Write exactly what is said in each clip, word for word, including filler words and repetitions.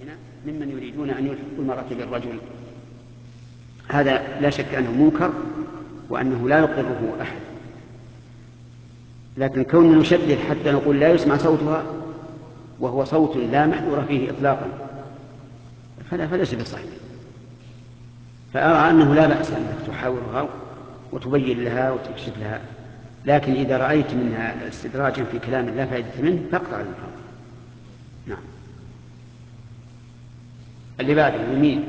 هنا ممن يريدون أن يلحقوا المرأة بالرجل، هذا لا شك أنه منكر وأنه لا يقره أحد، لكن كوننا نشدد حتى نقول لا يسمع صوتها وهو صوت لا محذور فيه إطلاقا فلا فليس بصحيح. فأرى أنه لا بأس أنك تحاورها وتبين لها وتكشف لها، لكن إذا رأيت منها استدراجا في كلام لا فائدة منه فاقطع المحاضرة. نعم. اللي بعده يمين.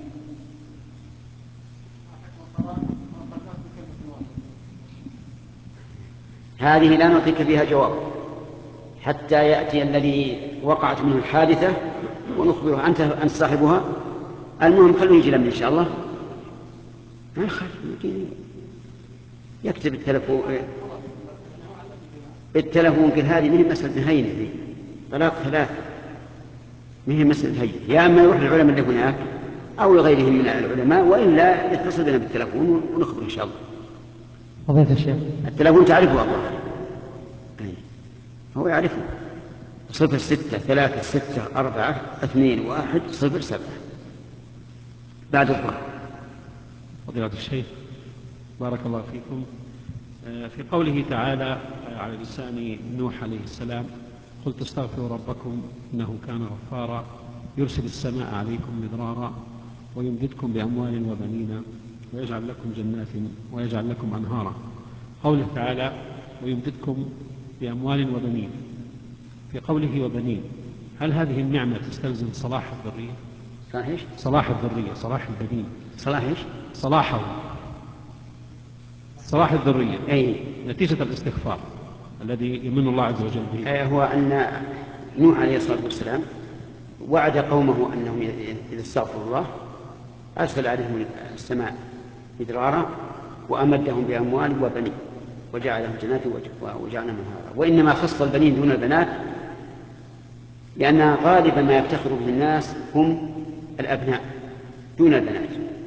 هذه لا نعطيك فيها جواب حتى يأتي الذي وقعت منه الحادثة ونخبره أنت أنت صاحبها. المهم خلوه يجي لنا إن شاء الله. ما يخالف يكتب التلفون التلفون قل هذه مهم مسألة هينة ذي طلاق ثلاثة مهم مسألة هينة، يا أما يروح للعلماء اللي هناك أو لغيرهم من العلماء وإلا يتصل بنا بالتلفون ونخبر إن شاء الله. فضيلة الشيخ التلفون تعرفه الله هو يعرفه صفر ستة ثلاثة ستة أربعة اثنين واحد صفر سبعة بعد الظهر. فضيلة الشيخ بارك الله فيكم. في قوله تعالى على لسان نوح عليه السلام قلت استغفروا ربكم إنه كان غفارا يرسل السماء عليكم مدرارا ويمددكم بأموال وبنين ويجعل لكم جنات ويجعل لكم أنهارا. قوله تعالى ويمددكم بأموال وبنين، في قوله وبنين هل هذه النعمة تستلزم صلاح الذرية؟ صلاح صلاح الذرية صلاح البنين صلاح ايش؟ صلاحه صلاح الذرية أي نتيجة الاستغفار الذي يمن الله عز وجل به. هو أن نوح عليه الصلاة والسلام وعد قومه أنهم إذا استغفروا الله أرسل عليهم السماء مدرارا وأمدهم بأموال وبنين وجعلهم جنات وجعلهم نهارا، وإنما خص البنين دون البنات لأن غالبا ما يفتخر به الناس هم الأبناء دون البنات،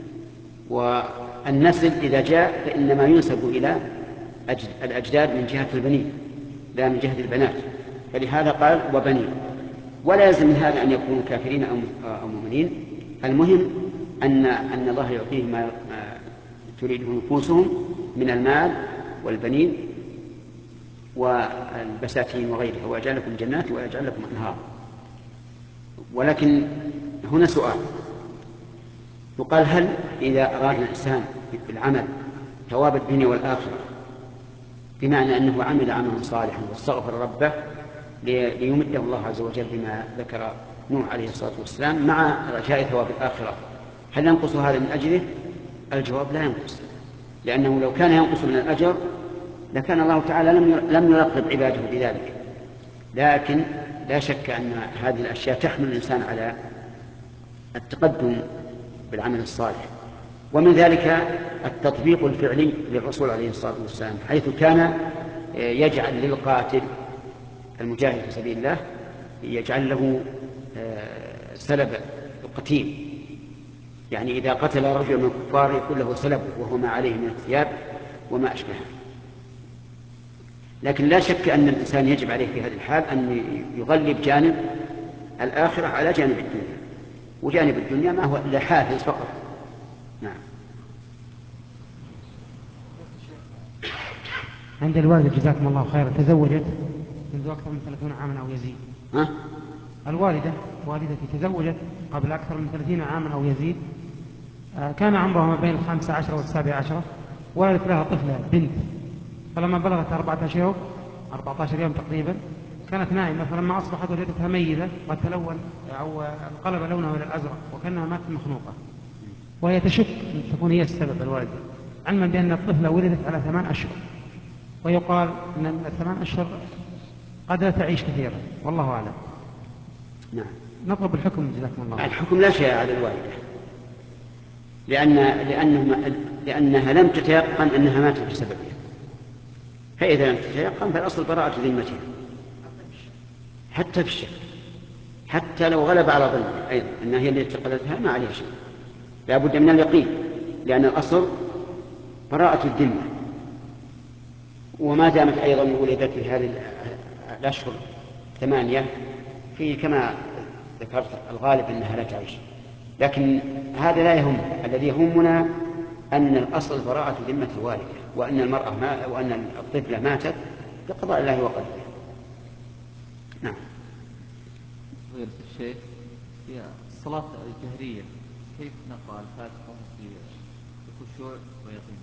والنسل إذا جاء فإنما ينسب إلى الأجداد من جهة البنين لا من جهة البنات، فلهذا قال وبنين. ولا يلزم من هذا أن يكونوا كافرين أو مؤمنين، المهم أن أن الله يعطيهم ما تريده نفوسهم من المال والبنين والبساتين وغيرها، ويجعل لكم جنات ويجعل لكم أنهار. ولكن هنا سؤال يقال هل إذا أراد الإنسان بالعمل ثواب الدنيا والآخرة بمعنى أنه عمل عملا صالحا واستغفر ربه ليمده الله عز وجل بما ذكر نوح عليه الصلاة والسلام مع رجاء ثواب الآخرة، هل ينقص هذا من أجله؟ الجواب لا ينقص، لأنه لو كان ينقص من الأجر لكان الله تعالى لم يرغب عباده بذلك. لكن لا شك أن هذه الأشياء تحمل الإنسان على التقدم بالعمل الصالح، ومن ذلك التطبيق الفعلي للرسول عليه الصلاة والسلام حيث كان يجعل للقاتل المجاهد في سبيل الله يجعل له سلب القتيل، يعني إذا قتل رجل من الكفار يقول له سلب وهو ما عليه من الثياب وما أشبهه. لكن لا شك أن الإنسان يجب عليه في هذه الحال أن يغلب جانب الآخرة على جانب الدنيا، وجانب الدنيا ما هو إلا حافز فقط. نعم. عند الوالدة جزاكم الله خيرا تزوجت منذ أكثر من ثلاثين عاما أو يزيد. ها؟ الوالدة والدتي تزوجت قبل أكثر من ثلاثين عاما أو يزيد، كان عمرها ما بين الخامسة عشر والسابعة عشر، ولدت لها طفلة بنت، فلما بلغت أربعة عشر أربعة عشر يوم تقريبا كانت نائمة، فلما أصبحت وجدتها ميتة قد تلون أو انقلب لونها إلى الأزرق وكأنها ماتت مخنوقة، وهي تشك أن تكون هي السبب الوالدة، علما بأن الطفلة ولدت على ثمان أشهر، ويقال أن الثمان أشهر قد لا تعيش كثيرا والله أعلم. نعم. نطلب الحكم جزاكم الله. الحكم لا شيء على الوالدة، لأن لأنه لأنها لم تتيقن أنها ماتت بسببها، فإذا لم تتيقن فالأصل براءة ذمتها حتى في الشك، حتى لو غلب على ظنها أيضا أنها هي التي قتلتها ما عليها شيء، لا بد من اليقين، لأن الأصل براءة الذمة. وما دامت أيضا ولدت في هذه الأشهر ثمانية في كما ذكرت الغالب أنها لا تعيش، لكن هذا لا يهم. الذي يهمنا أن الأصل براءة ذمة الوالدة، وأن المرأة ما وأن الطفلة ماتت بقضاء الله وقدره. نعم. فضيلة الشيخ، في الصلاة الجهرية كيف نقرأ الفاتحة بخشوع ويقين؟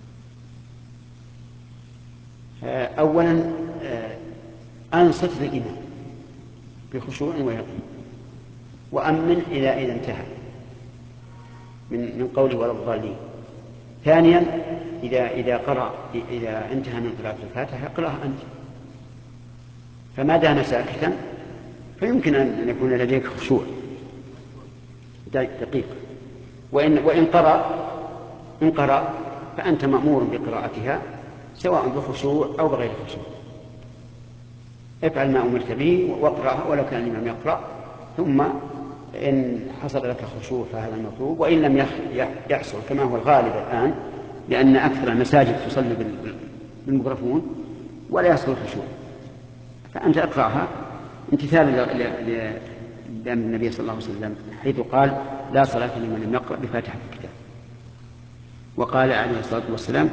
أولا أنصت للإمام بخشوع ويقين، وأمن إلى إذا انتهى من من قوله ولا الضالين. ثانيا إذا إذا قرأ إذا انتهى من قراءة الفاتحة اقرأها أنت، فما دام ساكتا فيمكن أن يكون لديك خشوع دقيق. وإن وإن قرأ إن قرأ فأنت مأمور بقراءتها سواء بخشوع أو بغير خشوع. افعل ما أمرت به واقرأها ولو كان الإمام يقرأ، ثم إن حصل لك خشوع فهذا المطلوب، وإن لم يحصل كما هو الغالب الآن، لأن أكثر المساجد تصلي بالميكروفون ولا يحصل خشوع، فأنت اقرأها امتثالا لأمر النبي صلى الله عليه وسلم حيث قال لا صلاة لمن لم يقرأ بفاتحة الكتاب. وقال عليه الصلاة والسلام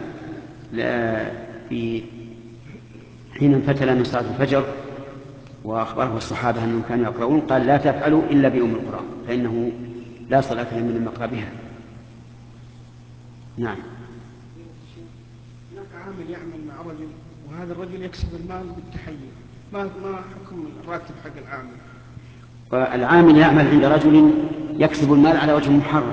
في حين انفتل من صلاة الفجر وأخبره الصحابة أنهم كانوا يقرؤون قال لا تفعلوا إلا بأم القرآن فإنه لا صلاة لمن لم يقرأ بها. نعم. هناك عامل يعمل مع رجل وهذا الرجل يكسب المال بالتحيل، ما ما حكم الراتب حق العامل؟ العامل يعمل عند رجل يكسب المال على وجه محرم،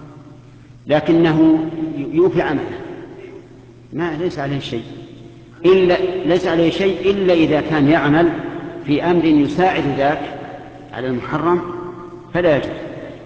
لكنه يوفي عمله، ما ليس عليه شيء إلا ليس عليه شيء إلا إذا كان يعمل في أمر يساعد ذاك على المحرم فلا يجوز.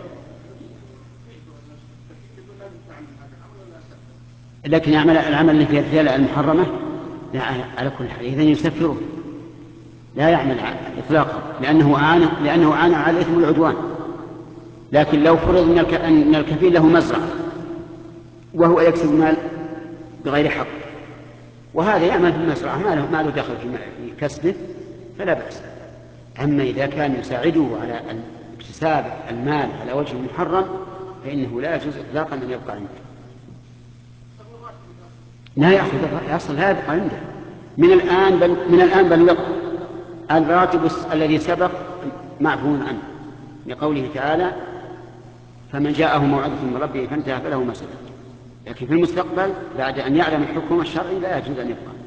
لكن يعمل العمل اللي فيه الفعل المحرمة لا على كل حال إذن يسفره، لا يعمل إطلاقا لأنه عانى لأنه عانى على الإثم والعدوان. لكن لو فرض أن الكفيل له مزرعة وهو يكسب المال بغير حق وهذا يعمل في المزرعة ما له, ما له دخل في كسبه فلا بأس. أما إذا كان يساعده على اكتساب المال على وجه محرم فإنه لا يجوز إطلاقا أن يبقى عنده، لا يأخذ يصل لا يبقى عنده من الآن بل من الآن بل الراتب الذي سبق معفو عنه لقوله تعالى فمن جاءه موعظة من ربه فانتهى فله ما سلف. لكن في المستقبل بعد أن يعلم الحكم الشرعي لا يجوز أن يبقى.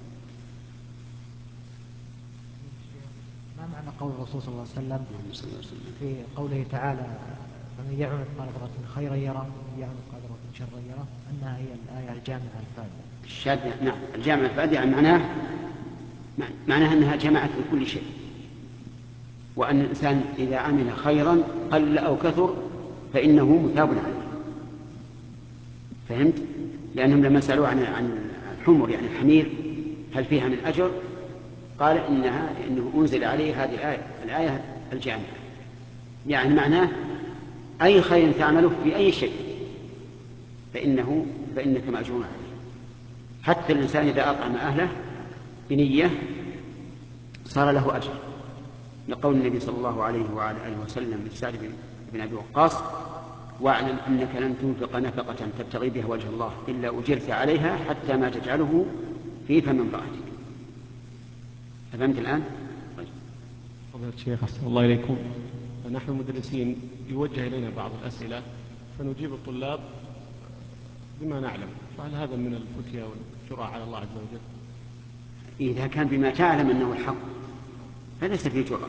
ما معنى قول الرسول صلى الله عليه وسلم في قوله تعالى فمن يعمل مثقال ذرة خيرا يره ومن يعمل مثقال ذرة شرا يره أنها هي الآية الجامعة الفائدة؟ الشاذة نعم الجامعة الفائدة يعني معناه معناها أنها جمعت لكل شيء، وأن الإنسان إذا عمل خيرا قل أو كثر فإنه مثاب عليه. فهمت؟ لأنهم لما سألوا عن عن الحمر يعني الحمير هل فيها من أجر قال إنها إنه أنزل عليه هذه الآية الآية الجامعة، يعني معناه أي خير تعمله في أي شيء فإنه فإنك مأجور عليه. حتى الإنسان إذا أطعم أهله بنية صار له أجر، لقول النبي صلى الله عليه وعلى آله وسلم لسعد بن أبي وقاص واعلم أنك لن تنفق نفقة تبتغي بها وجه الله إلا أجرت عليها حتى ما تجعله في فم امرأتك. فهمت الآن؟ فضيلة الشيخ أحسن الله إليكم، نحن مدرسين يوجه إلينا بعض الأسئلة فنجيب الطلاب بما نعلم، فهل هذا من الفتية والجرأة على الله عز وجل؟ إذا كان بما تعلم أنه الحق فليس فيه جرأة.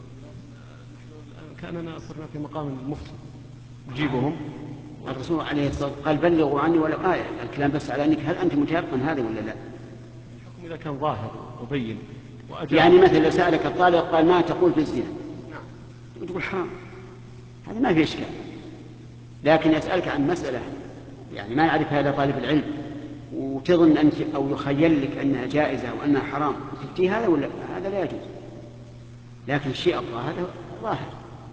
كأننا صرنا في مقام المفتي نجيبهم. الرسول عليه الصلاة والسلام قال بلغوا عني ولو آية، الكلام بس على أنك هل أنت متيقن هذا ولا لا؟ الحكم إذا كان ظاهر وبين وأجل. يعني مثلا لو سألك الطالب قال ما تقول في الزنا تقول حرام، هذا ما في إشكال. لكن يسألك عن مسألة يعني ما يعرفها إلا طالب العلم وتظن أنت أو يخيل لك أنها جائزة وأنها حرام تفتي هذا ولا هذا لا يجوز. لكن الشيء الظاهر ظاهر.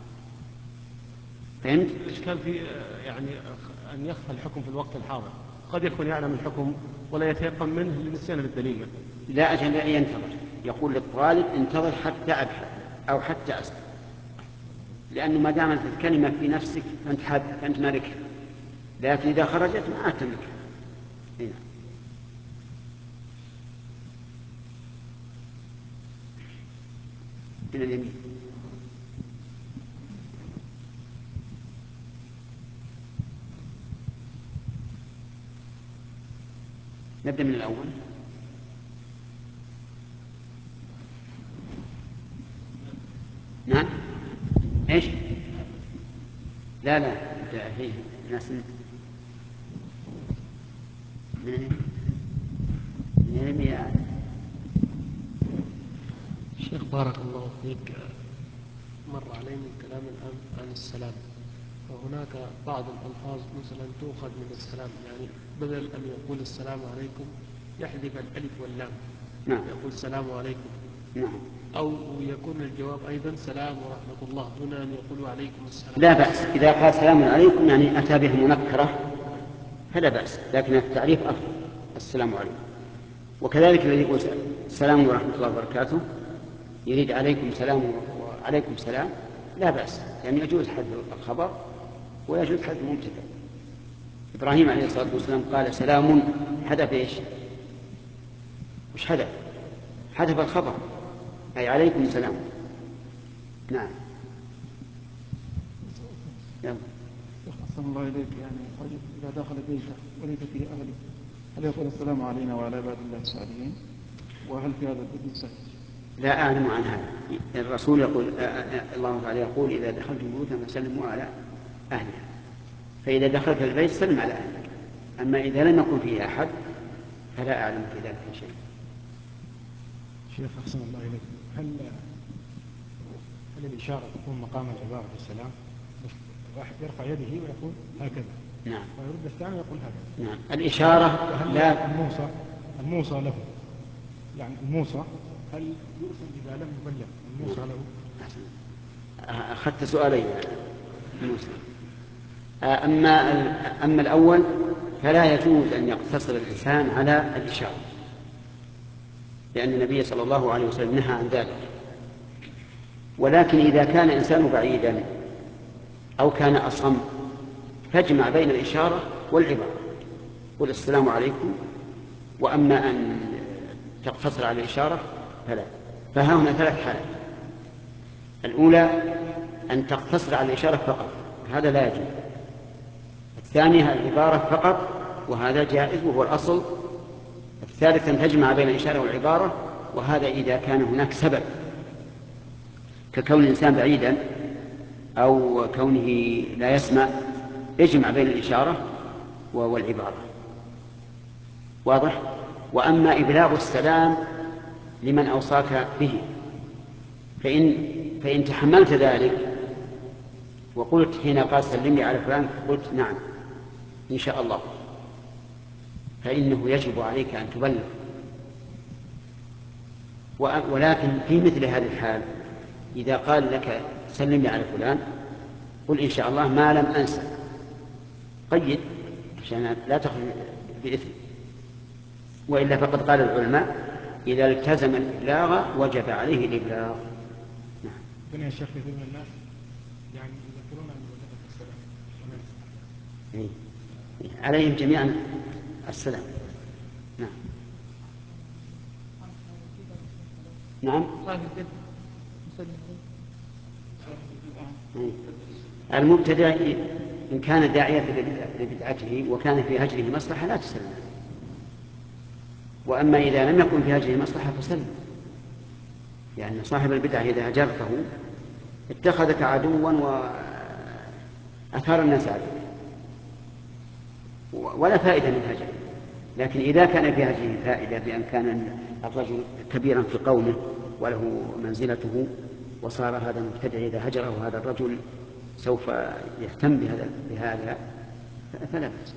فهمت؟ الإشكال في يعني أن يخفى الحكم في الوقت الحاضر، قد يكون يعلم الحكم ولا يتيقن منه لنسيان الدليل. لا أجل ينتظر، يقول للطالب انتظر حتى أبحث أو حتى أسأل. لأنه ما دامت الكلمة في نفسك فأنت حاد فأنت مالكها، لكن إذا خرجت ما عاد تملكها. هنا من اليمين. نبدأ من الأول. نعم. ايش؟ لا لا هي ناس من من المياه. شيخ بارك الله فيك، مر علينا الكلام الآن عن السلام، وهناك بعض الألفاظ مثلا تؤخذ من السلام، يعني بدل أن يقول السلام عليكم يحذف الألف واللام. نعم. يقول السلام عليكم. نعم. أو يكون الجواب أيضا سلام ورحمة الله دون أن يقولوا عليكم السلام. لا بأس إذا قال سلام عليكم يعني أتى به منكرة فلا بأس، لكن التعريف أفضل السلام عليكم. وكذلك الذي يقول السلام ورحمة الله وبركاته يريد عليكم سلام وعليكم سلام لا بأس، يعني يجوز حذف الخبر ويجوز حذف المبتدأ. إبراهيم عليه الصلاة والسلام قال سلام، حذف إيش؟ وش حذف؟ حذف الخبر أي عليكم سلام. نعم. يلا. أحسن الله إليك، يعني رجل إذا دخل بيته وليس فيه أهله هل يقول السلام علينا وعلى عباد الله الصالحين؟ وهل في هذا البيت سهل؟ لا أعلم عن هذا. الرسول يقول الله تعالى يقول إذا دخلتم بيوتا فسلموا على أهلها، فإذا دخلت البيت سلم على أهلك. أما إذا لم يكن فيه أحد فلا أعلم في ذلك شيء. شيخ أحسن الله إليك، هل هل الإشارة تكون مقام العبارة في السلام؟ الواحد يرفع يده ويقول هكذا. نعم. ويرد الثاني ويقول هكذا. نعم. الإشارة لا الموصى الموصى له، يعني الموصى هل يؤثم إذا لم يبلغ الموصى له؟ أخذت سؤالين موسى. أما أما الأول فلا يجوز أن يقتصر الإنسان على الإشارة، لأن النبي صلى الله عليه وسلم نهى عن ذلك. ولكن إذا كان الإنسان بعيدا أو كان أصم فاجمع بين الإشارة والعبارة، قل السلام عليكم. وأما أن تقتصر على الإشارة فلا. فها هنا ثلاث حالات. الأولى أن تقتصر على الإشارة فقط، هذا لا يجوز. الثانية العبارة فقط، وهذا جائز وهو الأصل. الثالثة أن تجمع بين الإشارة والعبارة، وهذا إذا كان هناك سبب ككون الإنسان بعيدا أو كونه لا يسمع، يجمع بين الإشارة والعبارة. واضح؟ وأما إبلاغ السلام لمن أوصاك به فإن, فإن تحملت ذلك وقلت حين قال سلمني على فلان قلت نعم إن شاء الله، فإنه يجب عليك أن تبلغ. ولكن في مثل هذه الحال إذا قال لك سلمني على فلان قل إن شاء الله ما لم أنسى، قيد عشان لا تخرج بإثم. وإلا فقد قال العلماء إذا التزم الإبلاغ وجب عليه الإبلاغ. نعم. بني الشيخ يقول الناس يعني يذكرون أن وجبت السلام عليهم جميعا السلام. نعم. نعم. المبتدع إن كان داعية لبدعته وكان في هجره مصلحة لا تسلم، وأما إذا لم يكن في هجره مصلحة فسلم، لأن يعني صاحب البدعة إذا هجرته اتخذك عدوا وأثار الناس عليك ولا فائدة من هجره. لكن إذا كان في هجره فائدة بأن كان الرجل كبيرا في قومه وله منزلته وصار هذا المبتدع إذا هجره هذا الرجل سوف يهتم بهذا, بهذا فلا بأس.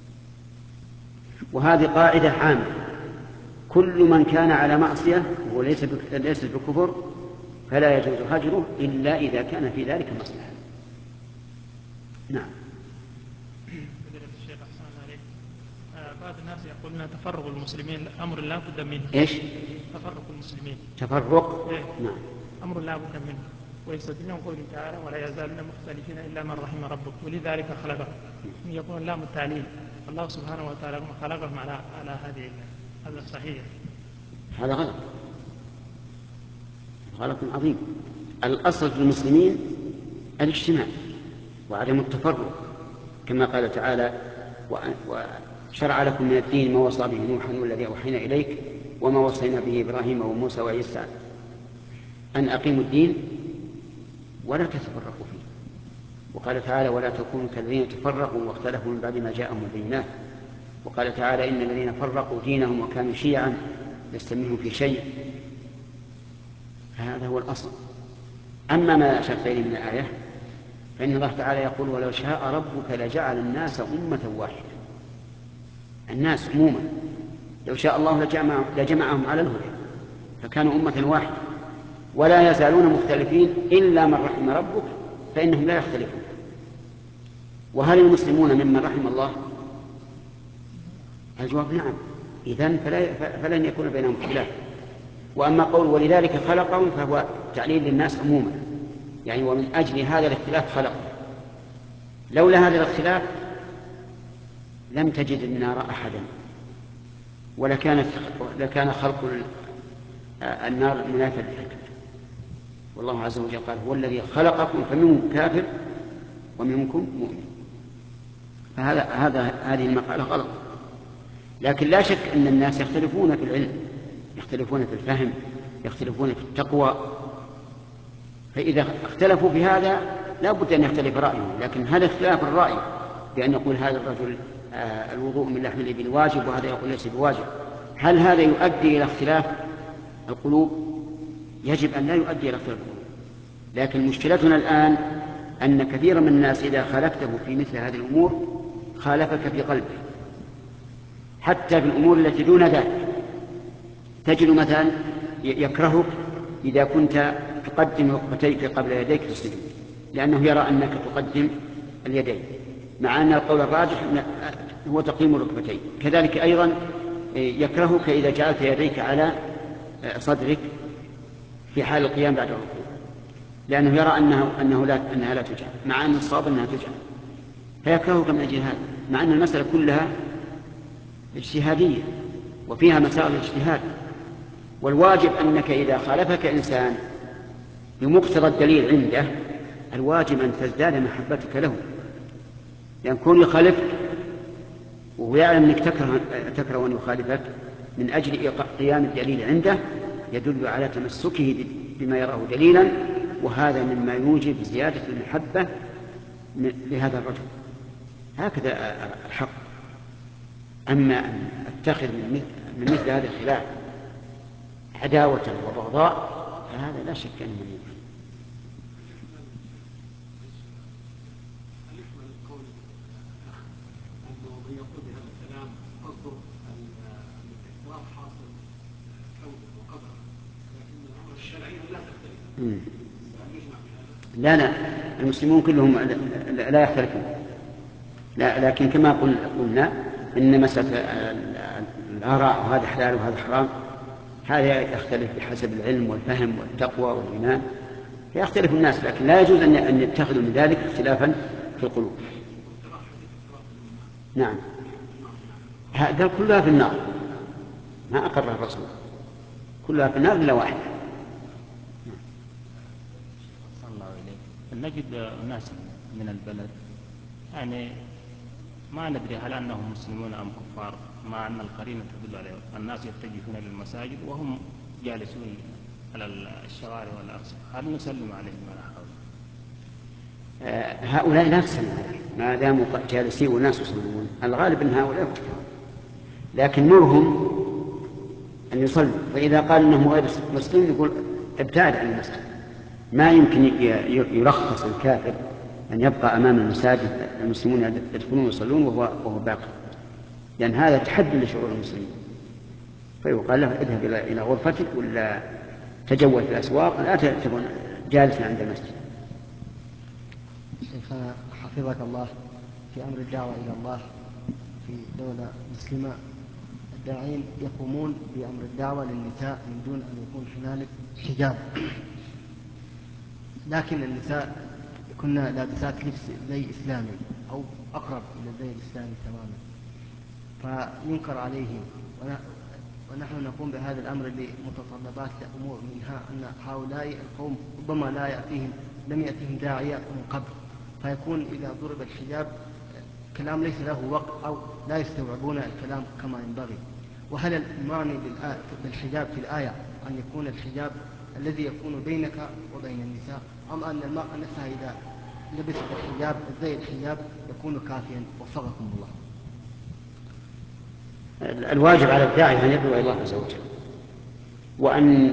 وهذه قاعدة عامة، كل من كان على معصية وليس ليس بكفر فلا يجوز هجره إلا إذا كان في ذلك مصلحة. نعم. الشيخ أحسن عليك، بعض الناس يقولون تفرق المسلمين أمر لا بد منه. إيش؟ تفرق المسلمين. تفرق؟ إيه؟ نعم. أمر لا بد منه، ويستدلون قوله تعالى ولا يزالون مختلفين إلا من رحم ربك ولذلك خلقهم. يكون لام التعليل الله سبحانه وتعالى خلقهم على على هذه. هذا صحيح؟ هذا غلط، غلط عظيم. الأصل في المسلمين الاجتماع وعدم التفرق، كما قال تعالى وشرع لكم من الدين ما وصى به نوحا والذي أوحينا إليك وما وصينا به إبراهيم وموسى وعيسى أن أقيموا الدين ولا تتفرقوا فيه. وقال تعالى ولا تكونوا كالذين تفرقوا واختلفوا من بعد ما جاءهم البينات. وقال تعالى إن الذين فرقوا دينهم وكانوا شيعا لست منهم في شيء. هذا هو الأصل. أما ما أشرت إليه من الآية فإن الله تعالى يقول ولو شاء ربك لجعل الناس أمة واحدة. الناس عموما لو شاء الله لجمع لجمعهم على الهدى فكانوا أمة واحدة ولا يزالون مختلفين إلا من رحم ربك فإنهم لا يختلفون. وهل المسلمون ممن رحم الله؟ الجواب نعم. إذن فلا فلن يكون بينهم اختلاف. وأما قول ولذلك خلقهم فهو تعليل للناس عموما، يعني ومن أجل هذا الاختلاف خلقهم. لولا هذا الاختلاف لم تجد النار أحدا ولكانت لكان خلق النار منافا للحكمة. والله عز وجل قال هو الذي خلقكم فمنكم كافر ومنكم مؤمن. فهذا هذا هذه المقالة غلط. لكن لا شك أن الناس يختلفون في العلم، يختلفون في الفهم، يختلفون في التقوى. فإذا اختلفوا في هذا لا بد أن يختلف رأيهم. لكن هذا اختلاف الرأي بأن يقول هذا الرجل آه الوضوء من لحم الإبل واجب وهذا يقول ليس بواجب، هل هذا يؤدي إلى اختلاف القلوب؟ يجب أن لا يؤدي إلى اختلاف القلوب. لكن مشكلتنا الآن أن كثيرا من الناس إذا خالفته في مثل هذه الأمور خالفك في قلبه، حتى في الأمور التي دون ذلك. تجد مثلا يكرهك إذا كنت تقدم ركبتيك قبل يديك في السجود لأنه يرى أنك تقدم اليدين، مع أن القول الراجح هو تقييم الركبتين. كذلك أيضا يكرهك إذا جعلت يديك على صدرك في حال القيام بعد الركوع لأنه يرى أنه أنه لا أنها لا تجعل، مع أن الصواب أنها تجعل. فيكرهك من أجل هذا، مع أن المسألة كلها اجتهادية وفيها مسائل الاجتهاد. والواجب أنك إذا خالفك إنسان بمقتضى الدليل عنده الواجب أن تزداد محبتك له، لأن كون يخالفك وهو يعلم أنك تكره, تكره أن يخالفك من أجل قيام الدليل عنده يدل على تمسكه بما يراه دليلا، وهذا مما يوجب زيادة المحبة لهذا الرجل. هكذا الحق. أما أن أتخذ من مثل هذا الخلاف عداوة وبغضاء فهذا لا شك أنه من يوجد. لا لا المسلمون كلهم لا يختلفون، لا لكن كما قلنا إن مسألة الآراء وهذا حلال وهذا حرام هذا يختلف بحسب العلم والفهم والتقوى والإيمان، فيختلف الناس، لكن لا يجوز أن يتخذوا من ذلك اختلافا في القلوب. نعم هذا كلها في النار ما أقرها الرسول، كلها في النار إلا واحد. نجد ناس من البلد يعني ما ندري هل أنهم مسلمون أم كفار، مع أن القرينة تدل عليه. الناس يتجهون للمساجد وهم جالسون على الشوارع والأرصفة، هل نسلم عليهم ولا حول؟ آه هؤلاء لا تسلم عليهم ما داموا جالسين والناس يصلون، الغالب أن هؤلاء كفار، لكن مرهم أن يصلوا. فإذا قال أنه غير مسلم يقول ابتعد عن المسجد. ما يمكن يرخص الكافر أن يبقى أمام المساجد المسلمون يدخلون ويصلون وهو, وهو باقي، لأن هذا تحدي لشعور المسلمين. فيقال له اذهب إلى غرفتك ولا تجول في الأسواق، لا تكون جالسا عند المسجد. شيخنا حفظك الله، في أمر الدعوة إلى الله في دولة مسلمة الداعين يقومون بأمر الدعوة للنساء من دون أن يكون هنالك حجاب، لكن النساء كن لابسات لبس زي إسلامي أو أقرب إلى الزي الإسلامي تماما، فينكر عليهم، ونحن نقوم بهذا الأمر لمتطلبات أمور، منها أن هؤلاء القوم ربما لا يأتيهم لم يأتيهم داعية من قبل، فيكون إذا ضرب الحجاب كلام ليس له وقت أو لا يستوعبون الكلام كما ينبغي. وهل المعني بالحجاب في الآية أن يكون الحجاب الذي يكون بينك وبين النساء، أم أن المرأة نفسها إذا لبست الحجاب زي الحجاب يكون كافيا؟ وفقكم الله. الواجب على الداعي أن يدعو إلى الله عز وجل، وأن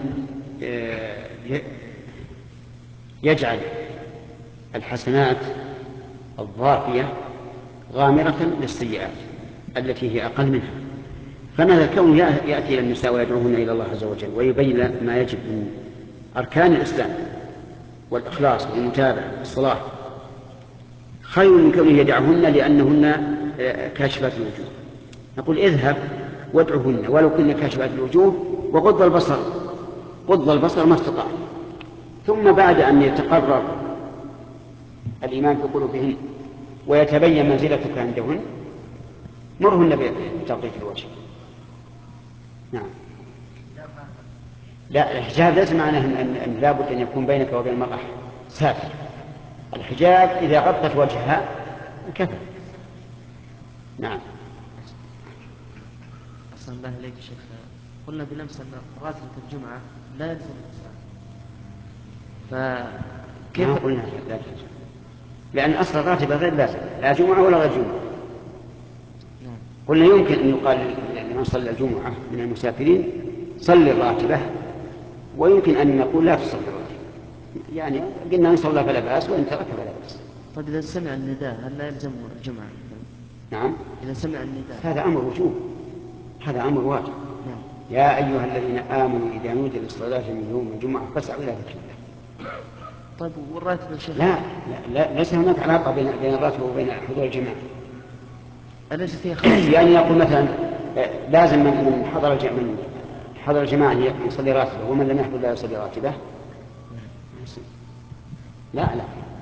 يجعل الحسنات الضافية غامرة للسيئات التي هي أقل منها. فماذا الكون يأتي إلى النساء ويدعوهن إلى الله عز وجل ويبين ما يجب من أركان الإسلام والإخلاص والمتابعة والصلاح، خير من كونه يدعهن لأنهن كاشفات الوجوه. نقول اذهب وادعهن ولو كن كاشفات الوجوه وغض البصر، غض البصر ما استطاع، ثم بعد أن يتقرر الإيمان في قلوبهن ويتبين منزلتك عندهن مرهن بتغطية الوجه. نعم. لا، الحجاب ليس معناه أن لابد أن يكون بينك وبين المرأة ساتر. الحجاب إذا غطت وجهها كفى. نعم. أحسن الله إليك شيخ، قلنا بلمس أن راتبة الجمعة لا يلزم الإنسان، فكيف؟ ما قلنا لا تلزم، لأن أصل الراتبة غير لازم، لا جمعة ولا غير جمعة. نعم. قلنا يمكن أن يقال لمن صلى الجمعة من المسافرين صلي الراتبة، ويمكن أن نقول لا تصلي الراتبة، يعني قلنا إن صلى فلا بأس وإن ترك فلا بأس. طيب إذا سمع النداء هل لا يلزم الجمعة؟ نعم. إذا سمع النداء هذا أمر وجوب، هذا أمر واجب. نعم. يا أيها الذين آمنوا إذا نودي للصلاة من يوم الجمعة فاسعوا إلى ذكر الله. طيب والراتب يا شيخ؟ لا, لا, لا ليس هناك علاقة بين بين الراتب وبين حضور الجماعة. أليس فيها خلاص؟ يعني يقول مثلا لازم من حضر الجماعة من حضر الجماعة يصلي راتبه ومن لم يحضر لا يصلي راتبه. لا لا.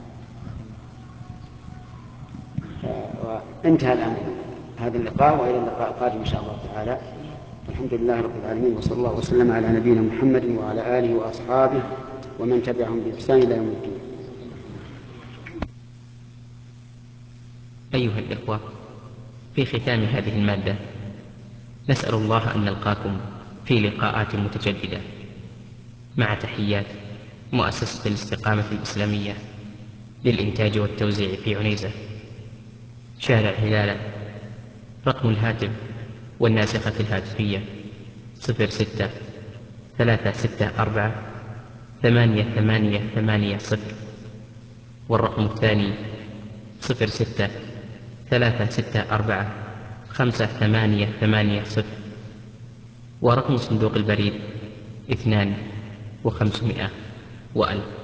وانتهى الآن هذا اللقاء، وإلى اللقاء القادم إن شاء الله تعالى. الحمد لله رب العالمين، وصلى الله وسلم على نبينا محمد وعلى آله وأصحابه ومن تبعهم بإحسان إلى يوم الدين. أيها الإخوة، في ختام هذه المادة نسأل الله أن نلقاكم في لقاءات متجددة، مع تحيات مؤسسة الاستقامة الإسلامية للإنتاج والتوزيع في عنيزة، شارع هلالة. رقم الهاتف والناسخة الهاتفية صفر ستة ثلاثة ستة أربعة ثمانية ثمانية ثمانية صفر، والرقم الثاني صفر ستة ثلاثة ستة أربعة خمسة ثمانية ثمانية صفر، ورقم صندوق البريد اثنان وخمسمائة وألف.